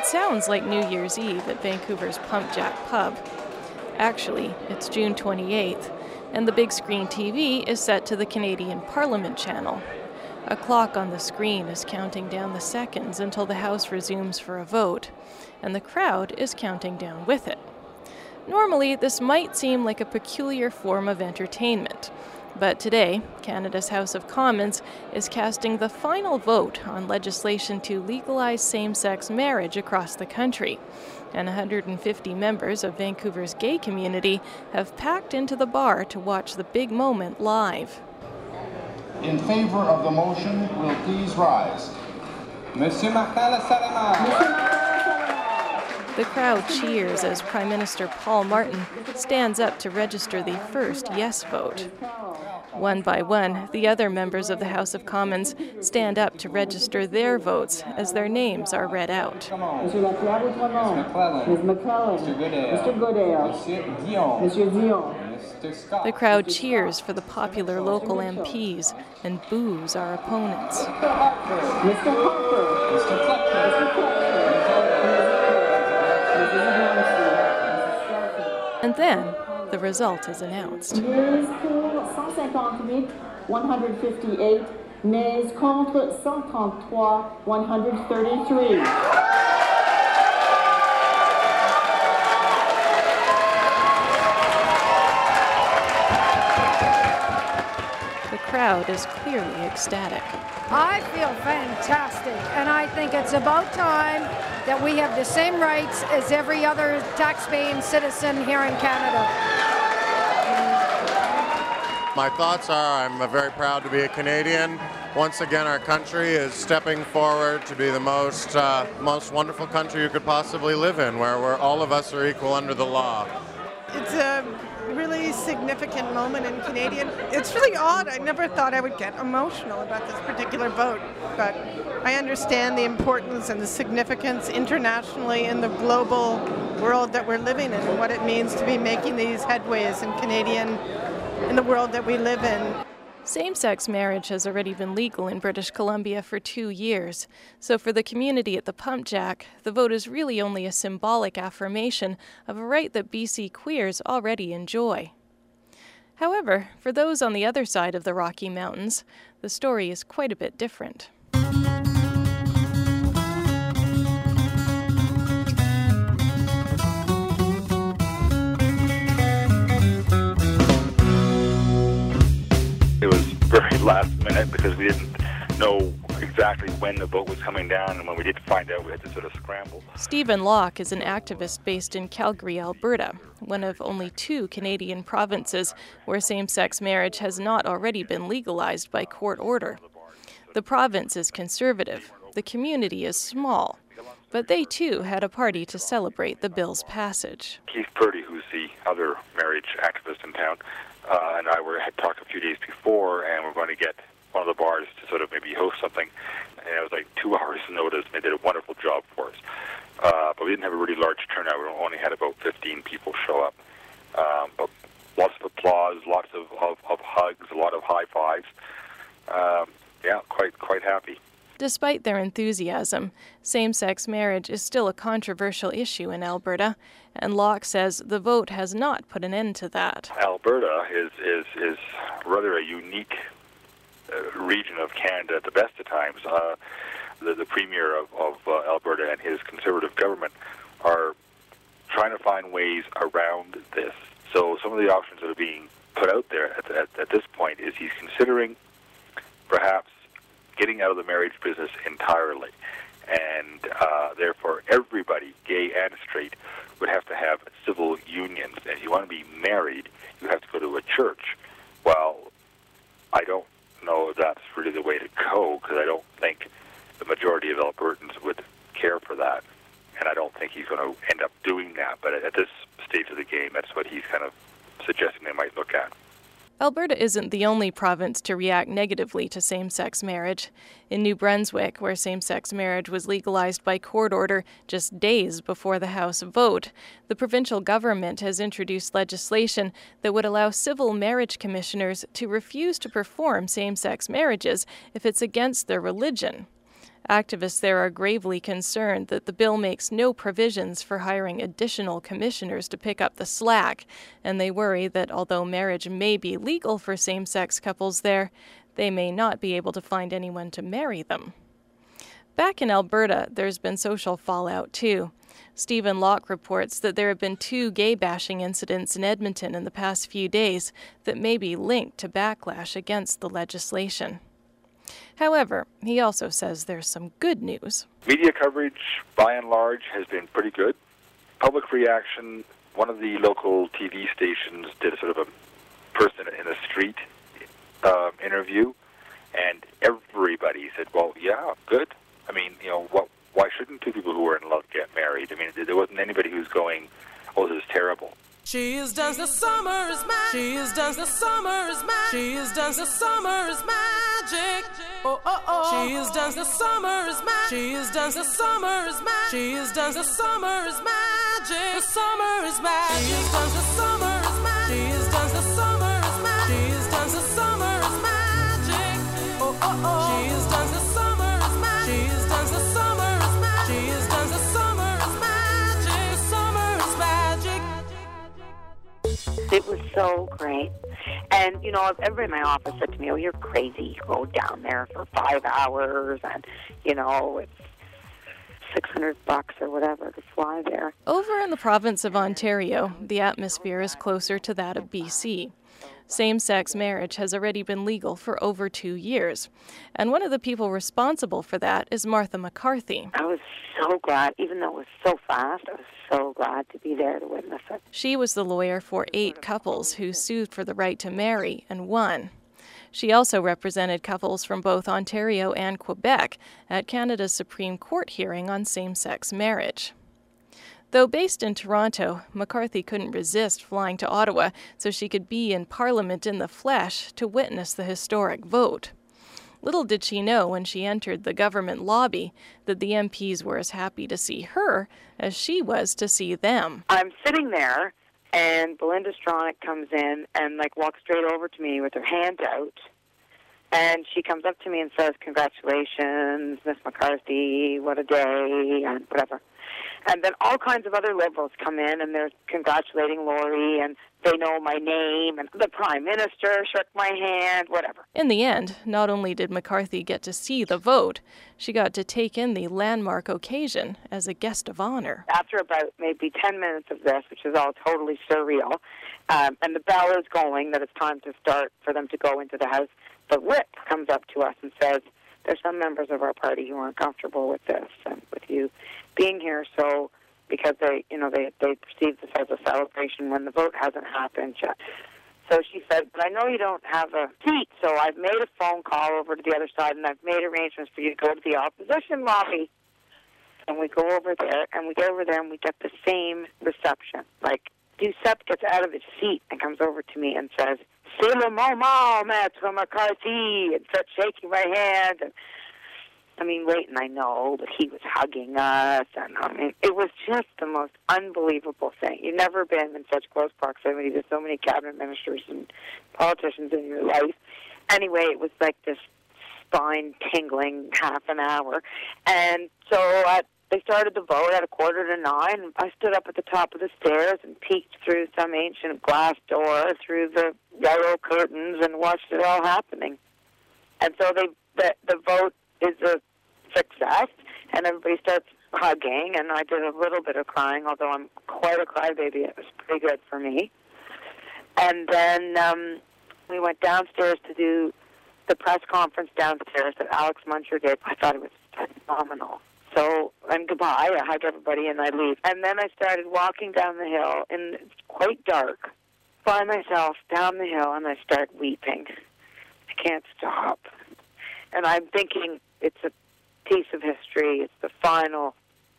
sounds like New Year's Eve at Vancouver's Pump Jack pub. Actually, it's June 28th, and the big screen TV is set to the Canadian Parliament channel. A clock on the screen is counting down the seconds until the House resumes for a vote, and the crowd is counting down with it. Normally, this might seem like a peculiar form of entertainment, but today, Canada's House of Commons is casting the final vote on legislation to legalize same-sex marriage across the country, and 150 members of Vancouver's gay community have packed into the bar to watch the big moment live. In favor of the motion, will please rise. Monsieur Martin Lassalleman. The crowd cheers as Prime Minister Paul Martin stands up to register the first yes vote. One by one, the other members of the House of Commons stand up to register their votes as their names are read out. Monsieur Leclerc, Ms. McClellan, Mr. Goodale, Monsieur Dion. The crowd cheers for the popular local MPs and boos our opponents. Mr. Harper, Mr. Fletcher, And then the result is announced. Yeas pour 158, 158. Nays contre 133, 133. The crowd is clearly ecstatic. I feel fantastic, and I think it's about time that we have the same rights as every other tax-paying citizen here in Canada. My thoughts are I'm very proud to be a Canadian. Once again, our country is stepping forward to be the most wonderful country you could possibly live in, where all of us are equal under the law. It's a really significant moment in Canadian. It's really odd. I never thought I would get emotional about this particular vote, but I understand the importance and the significance internationally in the global world that we're living in and what it means to be making these headways in the world that we live in. Same-sex marriage has already been legal in British Columbia for 2 years, so for the community at the Pump Jack, the vote is really only a symbolic affirmation of a right that BC queers already enjoy. However, for those on the other side of the Rocky Mountains, the story is quite a bit different. It was very last minute because we didn't know exactly when the vote was coming down, and when we did find out, we had to sort of scramble. Stephen Locke is an activist based in Calgary, Alberta, one of only 2 Canadian provinces where same-sex marriage has not already been legalized by court order. The province is conservative, the community is small, but they too had a party to celebrate the bill's passage. Keith Purdy, who's the other marriage activist in town, and I had talked a few days before, and we're going to get one of the bars to sort of maybe host something. And it was like 2 hours notice, and they did a wonderful job for us. But we didn't have a really large turnout. We only had about 15 people show up. But lots of applause, lots of hugs, a lot of high fives. Yeah, quite happy. Despite their enthusiasm, same-sex marriage is still a controversial issue in Alberta, and Locke says the vote has not put an end to that. Alberta is rather a unique region of Canada at the best of times. The Premier of Alberta and his Conservative government are trying to find ways around this. So some of the options that are being put out there at this point is he's considering perhaps getting out of the marriage business entirely, and therefore everybody, gay and straight, would have to have civil unions. And if you want to be married, you have to go to a church. Well, I don't know if that's really the way to go, because I don't think the majority of Albertans would care for that, and I don't think he's going to end up doing that. But at this stage of the game, that's what he's kind of suggesting they might look at. Alberta isn't the only province to react negatively to same-sex marriage. In New Brunswick, where same-sex marriage was legalized by court order just days before the House vote, the provincial government has introduced legislation that would allow civil marriage commissioners to refuse to perform same-sex marriages if it's against their religion. Activists there are gravely concerned that the bill makes no provisions for hiring additional commissioners to pick up the slack, and they worry that although marriage may be legal for same-sex couples there, they may not be able to find anyone to marry them. Back in Alberta, there's been social fallout too. Stephen Locke reports that there have been 2 gay-bashing incidents in Edmonton in the past few days that may be linked to backlash against the legislation. However, he also says there's some good news. Media coverage, by and large, has been pretty good. Public reaction, one of the local TV stations did a sort of a person in the street interview, and everybody said, well, yeah, good. I mean, why shouldn't 2 people who are in love get married? I mean, there wasn't anybody who's going, oh, this is terrible. She has danced the summer's magic. She has danced the summer's magic. She has danced the summer's magic. Oh, oh, oh. She has danced the summer's magic. She has danced the summer's magic. She has danced the summer's magic. The summer is magic. She has danced the summer's magic. She has danced the summer's magic. She has danced the summer's magic. Oh, oh, oh. She has danced the summer's magic. She has danced the summer's magic. She has danced the summer's magic. The summer's magic. It was so great. And, everybody in my office said to me, oh, you're crazy. You go down there for 5 hours and, it's $600 or whatever to fly there. Over in the province of Ontario, the atmosphere is closer to that of BC. Same-sex marriage has already been legal for over 2 years. And one of the people responsible for that is Martha McCarthy. I was so glad, even though it was so fast, I was so glad to be there to witness it. She was the lawyer for 8 couples who sued for the right to marry and won. She also represented couples from both Ontario and Quebec at Canada's Supreme Court hearing on same-sex marriage. Though based in Toronto, McCarthy couldn't resist flying to Ottawa so she could be in Parliament in the flesh to witness the historic vote. Little did she know when she entered the government lobby that the MPs were as happy to see her as she was to see them. I'm sitting there, and Belinda Stronach comes in and walks straight over to me with her hand out. And she comes up to me and says, congratulations, Miss McCarthy, what a day, and whatever. And then all kinds of other Liberals come in, and they're congratulating Laurie, and they know my name, and the Prime Minister shook my hand, whatever. In the end, not only did McCarthy get to see the vote, she got to take in the landmark occasion as a guest of honor. After about maybe 10 minutes of this, which is all totally surreal, and the bell is going, that it's time to start for them to go into the House, the whip comes up to us and says, there's some members of our party who aren't comfortable with this and with you being here, so because they perceive this as a celebration when the vote hasn't happened yet. So she said, but I know you don't have a seat, so I've made a phone call over to the other side, and I've made arrangements for you to go to the opposition lobby. And we go over there, and we get the same reception. Giuseppe gets out of his seat and comes over to me and says, c'est le moment, Maître McCarthy, and starts shaking my hand. And wait, and I know, but he was hugging us, and it was just the most unbelievable thing. You've never been in such close proximity to so many cabinet ministers and politicians in your life. Anyway, it was like this spine-tingling half an hour. And so they started the vote at 8:45. I stood up at the top of the stairs and peeked through some ancient glass door through the yellow curtains and watched it all happening. And so the vote is a success, and everybody starts hugging, and I did a little bit of crying, although I'm quite a crybaby. It was pretty good for me. And then we went downstairs to do the press conference downstairs that Alex Muncher did. I thought it was phenomenal. So, and goodbye, I hug everybody and I leave. And then I started walking down the hill, and it's quite dark, by myself down the hill, and I start weeping. I can't stop. And I'm thinking it's a piece of history. It's the final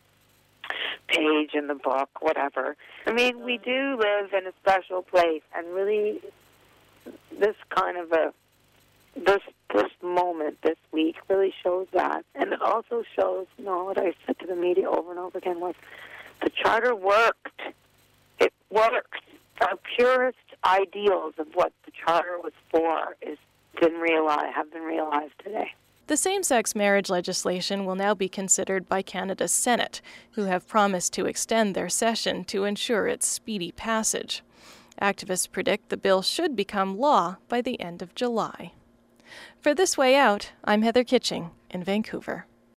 page in the book, whatever. We do live in a special place, and really this kind of this moment this week really shows that. And it also shows, what I said to the media over and over again was, the Charter worked. It worked. Our purest ideals of what the Charter was for have been realized today. The same-sex marriage legislation will now be considered by Canada's Senate, who have promised to extend their session to ensure its speedy passage. Activists predict the bill should become law by the end of July. For This Way Out, I'm Heather Kitching in Vancouver.